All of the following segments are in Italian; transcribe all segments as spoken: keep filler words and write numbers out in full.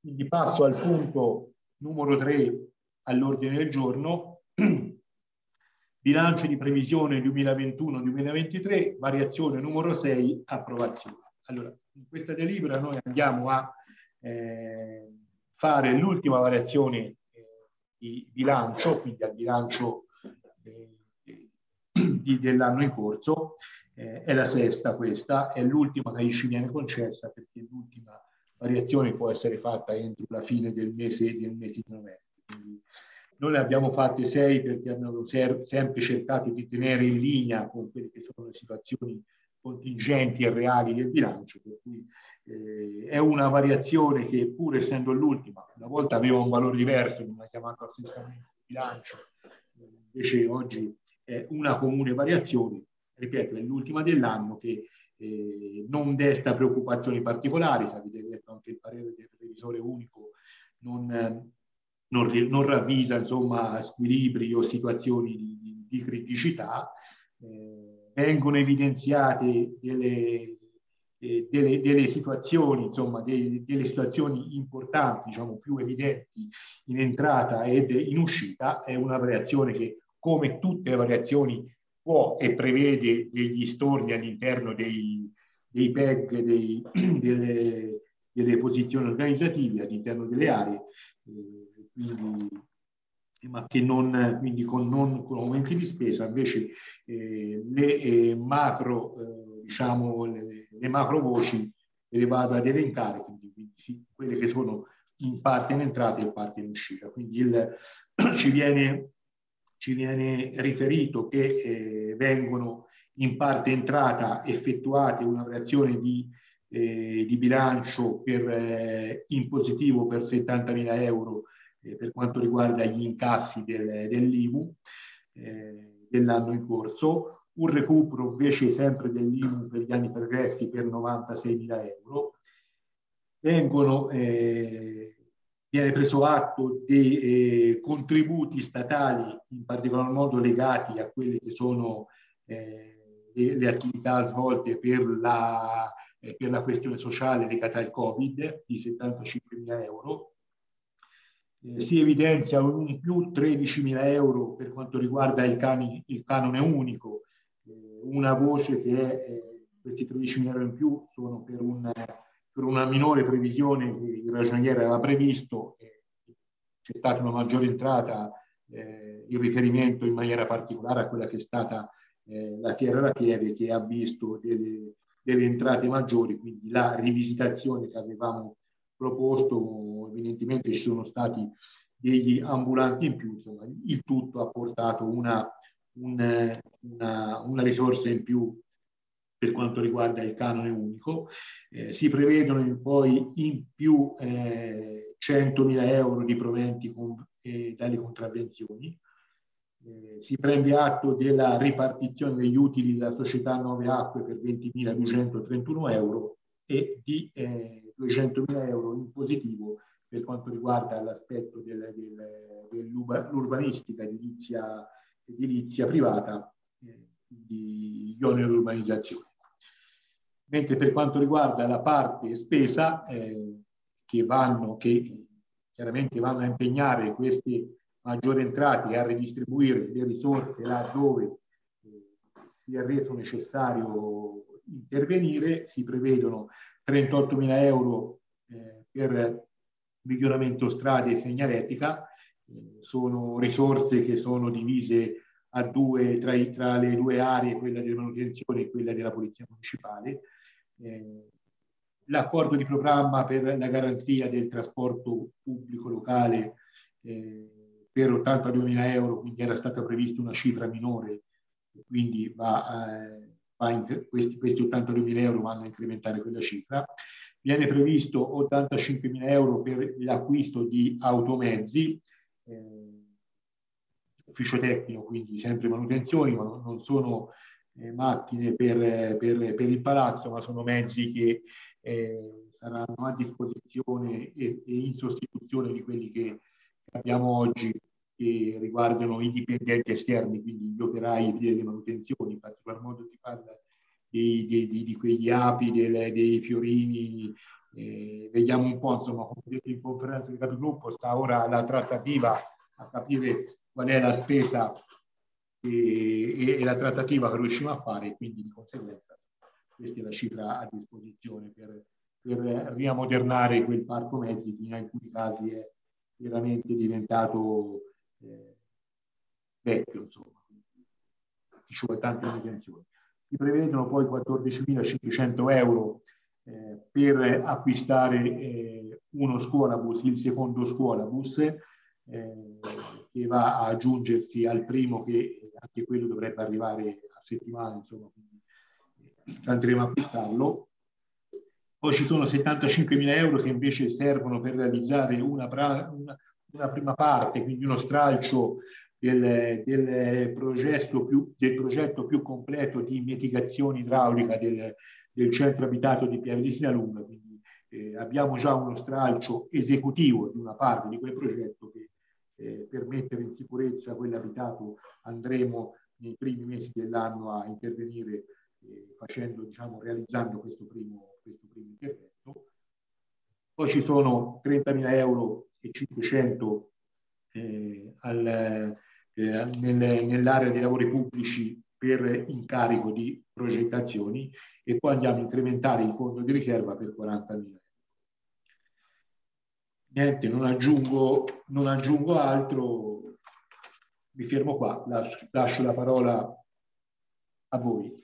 Quindi passo al punto numero tre all'ordine del giorno. Bilancio di previsione duemilaventuno duemilaventitré, variazione numero sei, approvazione. Allora, in questa delibera noi andiamo a eh, fare l'ultima variazione eh, di bilancio, quindi al bilancio eh, di, dell'anno in corso. Eh, è la sesta questa, è l'ultima che ci viene concessa perché l'ultima variazione può essere fatta entro la fine del mese, del mese di novembre. Quindi noi ne abbiamo fatte sei perché abbiamo sempre cercato di tenere in linea con quelle che sono le situazioni contingenti e reali del bilancio, per cui eh, è una variazione che, pur essendo l'ultima, una volta aveva un valore diverso, non è chiamato assestamento di bilancio, invece oggi è una comune variazione, ripeto, è l'ultima dell'anno, che eh, non desta preoccupazioni particolari. Se avete detto anche il parere del revisore unico, non, eh, non, non ravvisa insomma squilibri o situazioni di, di, di criticità. Eh, vengono evidenziate delle, eh, delle, delle situazioni, insomma, delle, delle situazioni importanti, diciamo più evidenti in entrata ed in uscita. È una variazione che, come tutte le variazioni, può e prevede degli storni all'interno dei, dei P E G, dei, delle, delle posizioni organizzative all'interno delle aree, eh, quindi, ma che non, quindi con, non con aumenti di spesa. Invece eh, le eh, macro, eh, diciamo, le, le macro voci le vado ad elencare, quindi, quindi sì, quelle che sono in parte in entrata e in parte in uscita. Quindi il, ci viene ci viene riferito che eh, vengono in parte entrata effettuate una variazione di, eh, di bilancio per, eh, in positivo per settantamila euro eh, per quanto riguarda gli incassi del, dell'I M U eh, dell'anno in corso, un recupero invece sempre dell'I M U per gli anni pregressi per novantaseimila euro. Vengono eh, viene preso atto dei eh, contributi statali, in particolar modo legati a quelle che sono eh, le, le attività svolte per la, eh, per la questione sociale legata al Covid, di settantacinquemila euro. Eh, si evidenzia un più tredicimila euro per quanto riguarda il, cani, il canone unico, eh, una voce che è, eh, questi tredicimila euro in più sono per un per una minore previsione che il ragioniere aveva previsto. Eh, c'è stata una maggiore entrata eh, in riferimento in maniera particolare a quella che è stata eh, la Fiera della Pieve, che ha visto delle, delle entrate maggiori, quindi la rivisitazione che avevamo proposto, evidentemente ci sono stati degli ambulanti in più, insomma, il tutto ha portato una, un, una, una risorsa in più per quanto riguarda il canone unico. Eh, si prevedono poi in più eh, centomila euro di proventi con, eh, dalle contravvenzioni. Eh, si prende atto della ripartizione degli utili della società Nove Acque per ventimiladuecentotrentuno euro e di eh, duecentomila euro in positivo per quanto riguarda l'aspetto del, del, dell'urbanistica edilizia, edilizia privata, eh, di oneri di urbanizzazione. Mentre per quanto riguarda la parte spesa, eh, che vanno, che chiaramente vanno a impegnare queste maggiori entrate e a ridistribuire le risorse laddove eh, sia reso necessario intervenire, si prevedono trentottomila euro eh, per miglioramento strade e segnaletica. Eh, sono risorse che sono divise a due, tra, tra le due aree, quella della manutenzione e quella della polizia municipale. Eh, l'accordo di programma per la garanzia del trasporto pubblico locale eh, per ottantaduemila euro, quindi era stata prevista una cifra minore, quindi va, eh, va in, questi, questi ottantaduemila euro vanno a incrementare quella cifra. Viene previsto ottantacinquemila euro per l'acquisto di automezzi, eh, ufficio tecnico, quindi sempre manutenzioni, ma non sono eh, macchine per, per, per il palazzo, ma sono mezzi che eh, saranno a disposizione e, e in sostituzione di quelli che abbiamo oggi, che riguardano i dipendenti esterni, quindi gli operai delle manutenzioni. In particolar modo si parla di, di, di, di quegli api, delle, dei fiorini, eh, vediamo un po', insomma, come detto in conferenza di capigruppo, sta ora la trattativa a capire qual è la spesa e, e la trattativa che riusciamo a fare, quindi di conseguenza questa è la cifra a disposizione per, per riammodernare quel parco mezzi che in alcuni casi è veramente diventato eh, vecchio, insomma, ci vuole tante manutenzioni. Si prevedono poi quattordicimilacinquecento euro eh, per acquistare eh, uno scuolabus, il secondo scuolabus, eh, che va a aggiungersi al primo, che anche quello dovrebbe arrivare a settimana, insomma, quindi andremo a acquistarlo. Poi ci sono settantacinquemila euro che invece servono per realizzare una, una, una prima parte, quindi uno stralcio del, del, progetto più, del progetto più completo di mitigazione idraulica del, del centro abitato di Pieve di Sinalunga. Quindi eh, abbiamo già uno stralcio esecutivo di una parte di quel progetto che eh, per mettere in sicurezza quell'abitato andremo nei primi mesi dell'anno a intervenire eh, facendo, diciamo, realizzando questo primo, questo primo intervento. Poi ci sono trentamila euro e cinquecento eh, al, eh, nel, nell'area dei lavori pubblici per incarico di progettazioni, e poi andiamo a incrementare il fondo di riserva per quarantamila euro. Niente, non aggiungo, non aggiungo altro, mi fermo qua, lascio, lascio la parola a voi.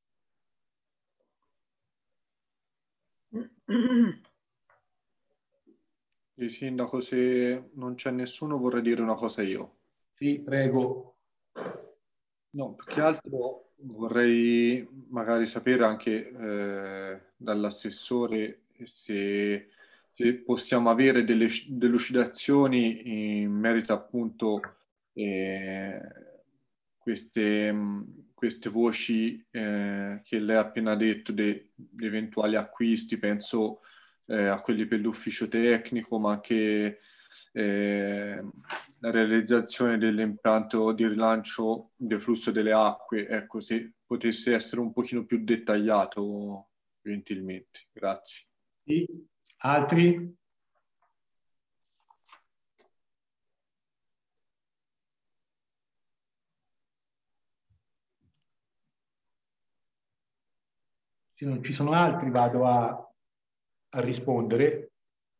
Il sindaco, se non c'è nessuno, vorrei dire una cosa io. Sì, prego. No, più che altro vorrei magari sapere anche eh, dall'assessore se, se possiamo avere delle delucidazioni in merito appunto eh, queste, queste voci eh, che lei ha appena detto, di eventuali acquisti, penso eh, a quelli per l'ufficio tecnico, ma anche eh, la realizzazione dell'impianto di rilancio del flusso delle acque, ecco, se potesse essere un pochino più dettagliato gentilmente. Grazie. Sì. Altri? Se non ci sono altri vado a, a rispondere.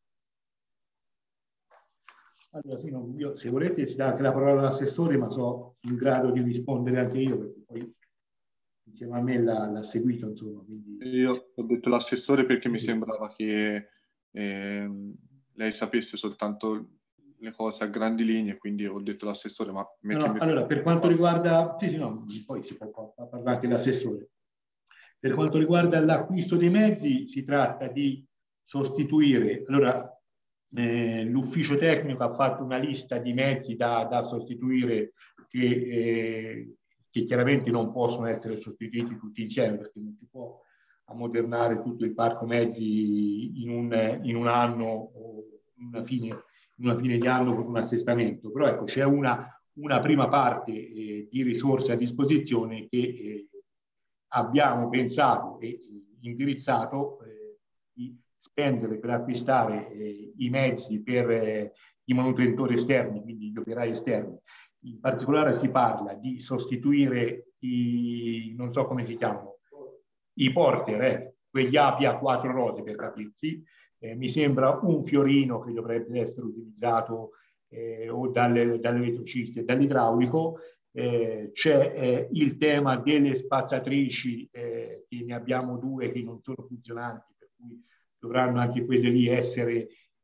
Allora, sì, no, io, se volete si dà anche la parola all'assessore, ma sono in grado di rispondere anche io, perché poi insieme a me l'ha seguito, insomma. Quindi... Io ho detto l'assessore perché sì, mi sembrava che eh, lei sapesse soltanto le cose a grandi linee, quindi ho detto l'assessore, ma... No, no, mi... allora, per quanto riguarda... Sì, sì, no, poi si può parlare anche l'assessore. Per quanto riguarda l'acquisto dei mezzi, si tratta di sostituire... Allora, eh, l'ufficio tecnico ha fatto una lista di mezzi da, da sostituire che, eh, che chiaramente non possono essere sostituiti tutti insieme, perché non si può ammodernare tutto il parco mezzi in un, in un anno o in una fine, in una fine di anno con un assestamento. Però ecco, c'è una, una prima parte eh, di risorse a disposizione che eh, abbiamo pensato e indirizzato eh, di spendere per acquistare eh, i mezzi per eh, i manutentori esterni, quindi gli operai esterni. In particolare si parla di sostituire i, non so come si chiamano, i porter, eh, quegli api a quattro ruote per capirsi. Eh, mi sembra un fiorino che dovrebbe essere utilizzato eh, o dalle, dall'elettricista e dall'idraulico. Eh, c'è eh, il tema delle spazzatrici, eh, che ne abbiamo due che non sono funzionanti, per cui dovranno anche quelle lì essere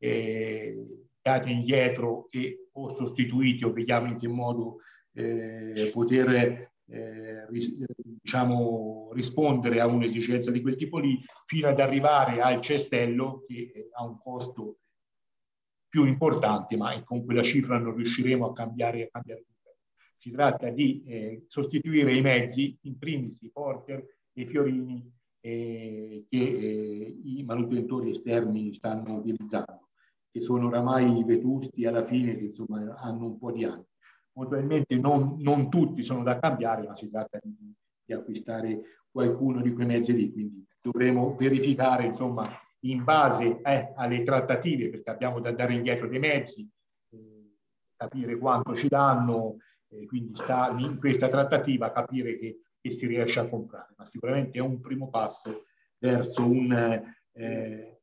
eh, date indietro e, o sostituiti, o vediamo in che modo eh, poter eh, ris diciamo, rispondere a un'esigenza di quel tipo lì, fino ad arrivare al cestello che eh, ha un costo più importante, ma con quella cifra non riusciremo a cambiare, a cambiare tutto. Si tratta di eh, sostituire i mezzi, in primis i porter e i fiorini eh, che eh, i manutentori esterni stanno utilizzando, che sono oramai vetusti alla fine, che insomma hanno un po' di anni. Probabilmente non, non tutti sono da cambiare, ma si tratta di, di acquistare qualcuno di quei mezzi lì, quindi dovremo verificare insomma in base eh, alle trattative, perché abbiamo da dare indietro dei mezzi, eh, capire quanto ci danno, eh, quindi sta in questa trattativa capire che, che si riesce a comprare, ma sicuramente è un primo passo verso un, eh,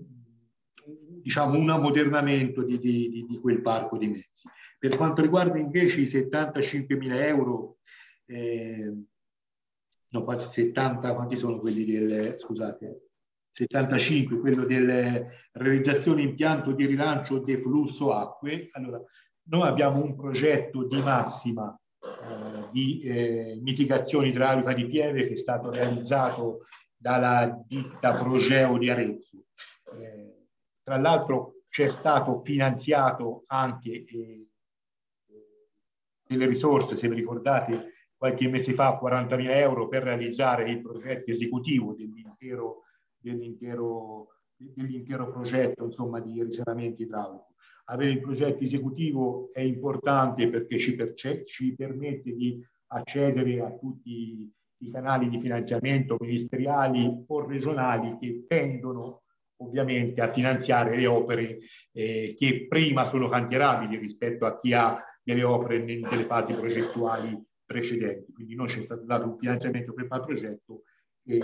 diciamo, un ammodernamento di, di, di quel parco di mezzi. Per quanto riguarda invece i settantacinquemila euro, eh, no, settanta, quanti sono quelli del, scusate, settantacinque, quello della realizzazione impianto di rilancio del flusso acque. Allora, noi abbiamo un progetto di massima eh, di eh, mitigazione idraulica di pieve che è stato realizzato dalla ditta Progeo di Arezzo. Eh, tra l'altro c'è stato finanziato anche eh, delle risorse, se vi ricordate, qualche mese fa quarantamila euro per realizzare il progetto esecutivo dell'intero dell'intero dell'intero progetto, insomma, di risanamento idraulico. Avere il progetto esecutivo è importante perché ci, ci permette di accedere a tutti i canali di finanziamento ministeriali o regionali che tendono ovviamente a finanziare le opere eh, che prima sono cantierabili rispetto a chi ha delle opere nelle fasi progettuali precedenti. Quindi noi ci è stato dato un finanziamento per fare progetto e,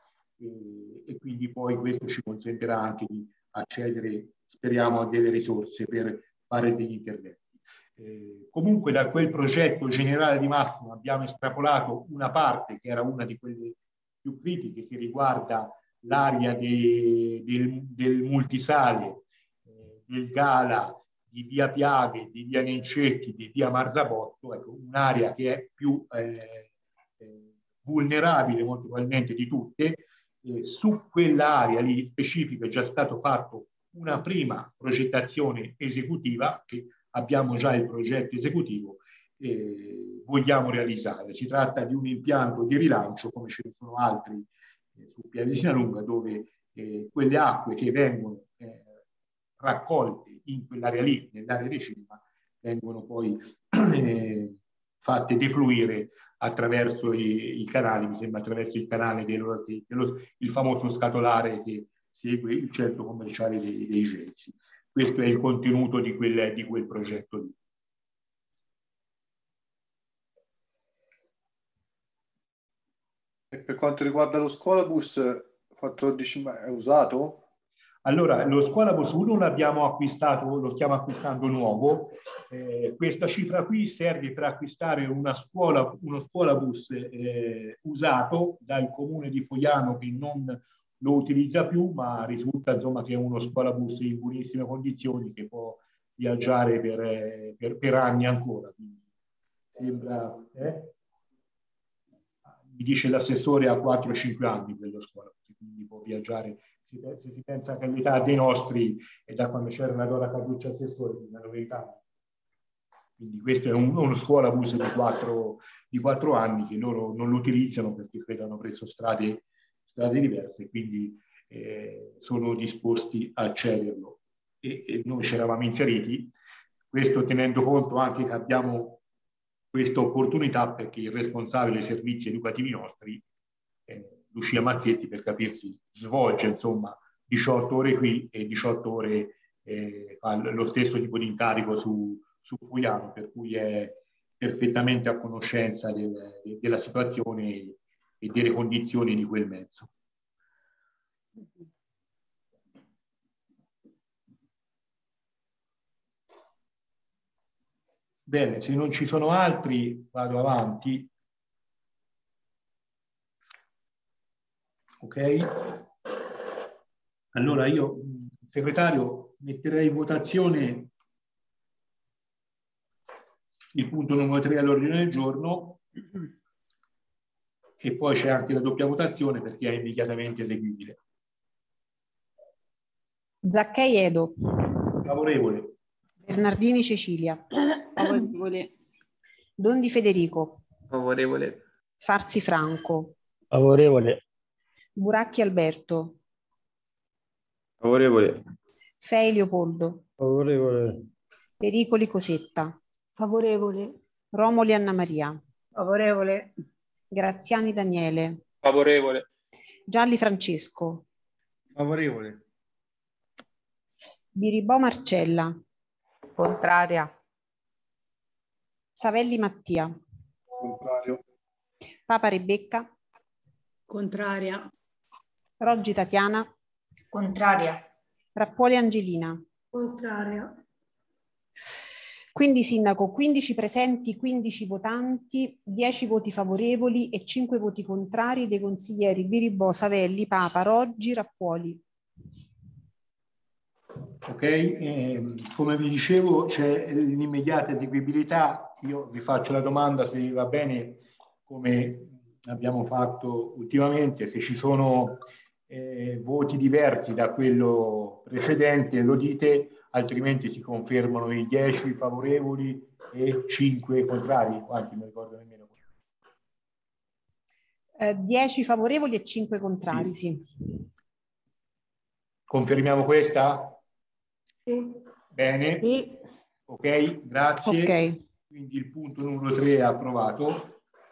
e, e quindi poi questo ci consentirà anche di accedere, speriamo, a delle risorse per fare degli interventi. Eh, comunque da quel progetto generale di massimo abbiamo estrapolato una parte che era una di quelle più critiche, che riguarda l'area de, del, del multisale, eh, del Gala, di via Piaghe, di via Nencetti, di via Marzabotto, ecco, un'area che è più eh, eh, vulnerabile molto probabilmente di tutte. Eh, su quell'area lì specifica è già stato fatto una prima progettazione esecutiva, che abbiamo già il progetto esecutivo, eh, vogliamo realizzare. Si tratta di un impianto di rilancio, come ce ne sono altri eh, su Pieve di Sinalunga, dove eh, quelle acque che vengono eh, raccolte in quell'area lì, nell'area di cima, vengono poi eh, fatte defluire attraverso i, i canali, mi sembra attraverso il canale dello, dello, il famoso scatolare che segue il centro commerciale dei, dei Gelsi. Questo è il contenuto di quel, di quel progetto lì. E per quanto riguarda lo scuolabus, quattordici è usato? Allora, lo scuolabus uno l'abbiamo acquistato, lo stiamo acquistando nuovo. Eh, questa cifra qui serve per acquistare una scuola, uno scuolabus eh, usato dal comune di Fogliano che non lo utilizza più, ma risulta insomma che è uno scuolabus in buonissime condizioni che può viaggiare per, per, per anni ancora. Quindi sembra, eh? Mi dice l'assessore, a quattro cinque anni quello scuolabus, quindi può viaggiare. Se si pensa che l'età dei nostri è da quando c'era la Dora Carluccio assessore, quindi hanno venti anni. Quindi questo è un, uno scuolabus di quattro, di quattro anni che loro non lo utilizzano perché credo hanno preso strade, strade diverse, quindi eh, sono disposti a cederlo. E, e noi ci eravamo inseriti, questo tenendo conto anche che abbiamo questa opportunità perché il responsabile dei servizi educativi nostri, eh, Lucia Mazzetti, per capirsi, svolge insomma diciotto ore qui e diciotto ore eh, fa lo stesso tipo di incarico su, su Fogliano, per cui è perfettamente a conoscenza del, de, della situazione e, e delle condizioni di quel mezzo. Bene, se non ci sono altri vado avanti. Ok? Allora io, segretario, metterei in votazione il punto numero tre all'ordine del giorno e poi c'è anche la doppia votazione perché è immediatamente eseguibile. Zaccai Edo. Favorevole. Bernardini Cecilia. Favorevole. Dondi Federico. Favorevole. Farzi Franco. Favorevole. Buracchi Alberto. Favorevole. Fei Leopoldo. Favorevole. Pericoli Cosetta. Favorevole. Romoli Anna Maria. Favorevole. Graziani Daniele. Favorevole. Gialli Francesco. Favorevole. Biribò Marcella. Contraria. Savelli Mattia. Contrario. Papa Rebecca. Contraria. Roggi Tatiana. Contraria. Rappuoli Angelina. Contraria. Quindi sindaco, quindici presenti, quindici votanti, dieci voti favorevoli e cinque voti contrari dei consiglieri Biribò, Savelli, Papa, Roggi, Rappuoli. Ok, eh, come vi dicevo c'è l'immediata eseguibilità. Io vi faccio la domanda se va bene, come abbiamo fatto ultimamente, se ci sono eh, voti diversi da quello precedente lo dite, altrimenti si confermano i dieci favorevoli e cinque contrari. Quanti mi ricordo nemmeno. Eh, dieci favorevoli e cinque contrari, sì. Confermiamo questa? Sì. Bene. Sì. Ok, grazie. Ok. Quindi il punto numero tre è approvato.